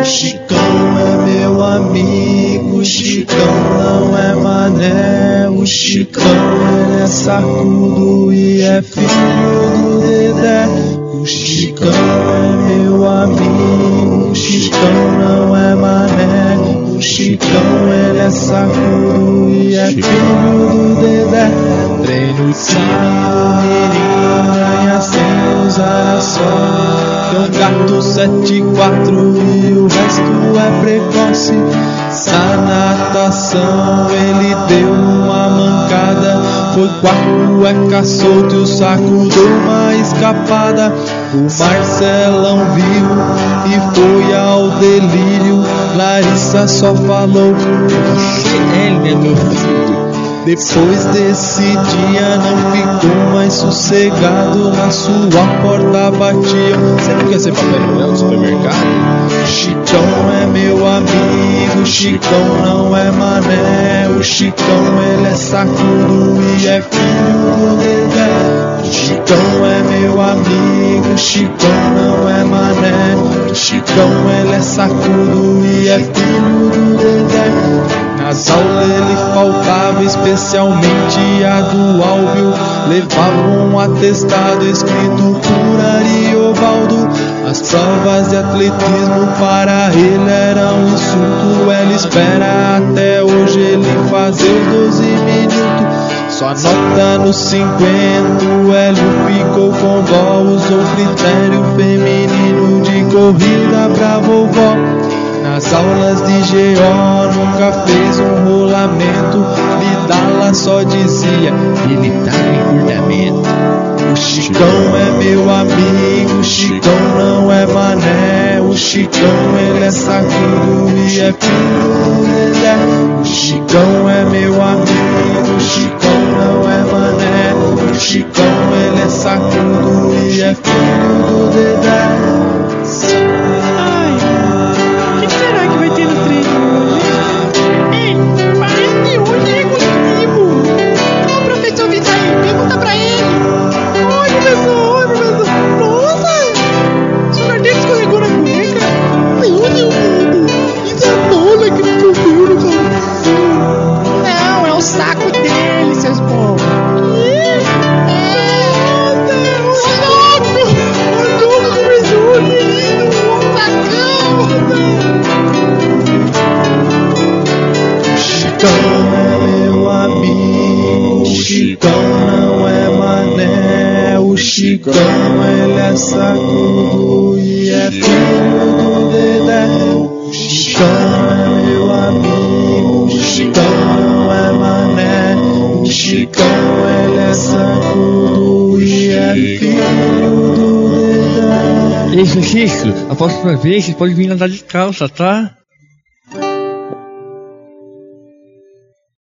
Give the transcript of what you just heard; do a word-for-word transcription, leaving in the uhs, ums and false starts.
Chicão é meu amigo, Chicão não é mané. O Chicão ele é sacudo e é filho do Dedé. O Chicão é meu amigo, o Chicão não é mané. O Chicão ele é sacudo e é filho do Dedé. Treino de aranha sem usar a sorte. Tem um gato sete quatro e o resto é precoce. Na natação ele deu uma mancada. Foi quarto, é caçoto e o saco deu uma escapada. O Marcelão viu e foi ao delírio. Larissa só falou: ele é meu filho. Depois desse dia não ficou mais sossegado. Na sua porta batiam. Você não quer ser Papai Noel do supermercado? Chicão é meu amigo, Chicão não é mané. O Chicão ele é sacudo e é filho do Dedé. O Chicão é meu amigo, Chicão não é mané. O Chicão ele é sacudo e é filho do Dedé. Nas aulas ele faltava, especialmente a do Álvio. Levava um atestado escrito por Ariovaldo. As provas de atletismo para ele era um insulto. Ela espera até hoje ele fazer os doze minutos. Só nota nos cinquenta, o Hélio ficou com dó. Usou critério feminino de corrida pra vovó. Nas aulas de G O nunca fez um rolamento. Vidala só dizia: ele tá no encurtamento. O Chicão é meu amigo, o Chicão não é mané. O Chicão ele é sacudo e é filho do Dedé. O Chicão é meu amigo, o Chicão não é mané. O Chicão ele é sacudo e é filho do Dedé. Chicão ele é sacudo e é filho do Dedé. O Chicão é meu amigo, o Chicão não é mané. O Chicão ele é sacudo e é filho do Dedé. Isso, Chico, a próxima vez você pode vir andar de calça, tá?